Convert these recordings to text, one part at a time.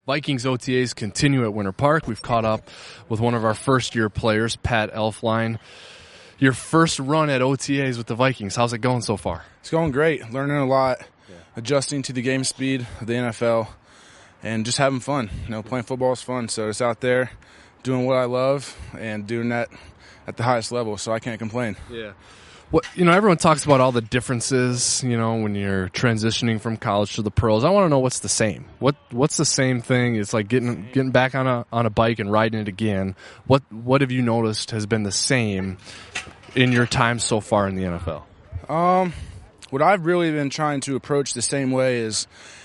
Vikings OTAs continue at Winter Park. We've caught up with one of our first-year players, Pat Elflein. Your first run at OTAs with the Vikings, how's it going so far? It's going great. Learning a lot, adjusting to the game speed of the NFL, and just having fun. You know, playing football is fun, so it's out there doing what I love and doing that at the highest level, so I can't complain. Yeah. What, everyone talks about all the differences, when you're transitioning from college to the pros. I want to know what's the same. What's the same thing? It's like getting back on a bike and riding it again. What have you noticed has been the same in your time so far in the NFL? What I've really been trying to approach the same way is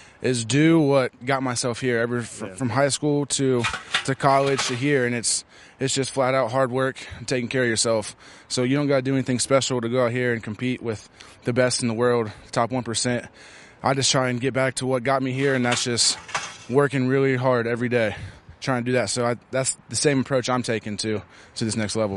do what got myself here, from high school to college to here, and it's just flat out hard work and taking care of yourself. So you don't got to do anything special to go out here and compete with the best in the world, top 1%. I just try and get back to what got me here, and that's just working really hard every day, trying to do that. So that's the same approach I'm taking to this next level.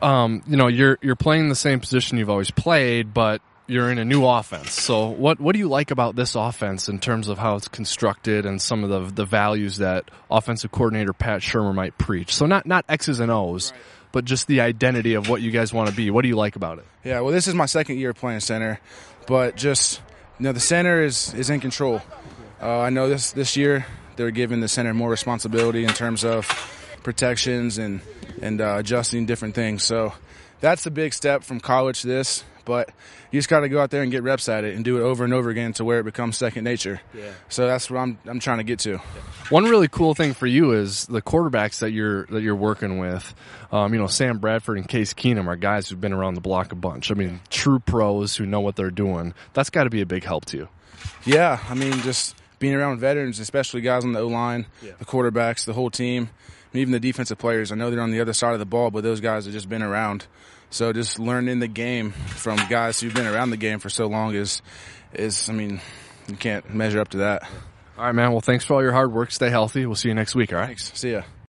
You're playing the same position you've always played, but you're in a new offense. So what do you like about this offense in terms of how it's constructed and some of the values that offensive coordinator Pat Shurmur might preach? So not X's and O's, right, but just the identity of what you guys want to be. What do you like about it? Yeah, well, this is my second year playing center, but just the center is in control. I know this year they're giving the center more responsibility in terms of protections and adjusting different things. So that's a big step from college to this. But you just got to go out there and get reps at it and do it over and over again to where it becomes second nature. Yeah. So that's what I'm trying to get to. One really cool thing for you is the quarterbacks that you're working with. Sam Bradford and Case Keenum are guys who've been around the block a bunch. I mean, true pros who know what they're doing. That's got to be a big help to you. Yeah, just being around veterans, especially guys on the O-line, the quarterbacks, the whole team, and even the defensive players. I know they're on the other side of the ball, but those guys have just been around. So just learning the game from guys who've been around the game for so long is you can't measure up to that. All right, man. Well, thanks for all your hard work. Stay healthy. We'll see you next week, all right? Thanks. See ya.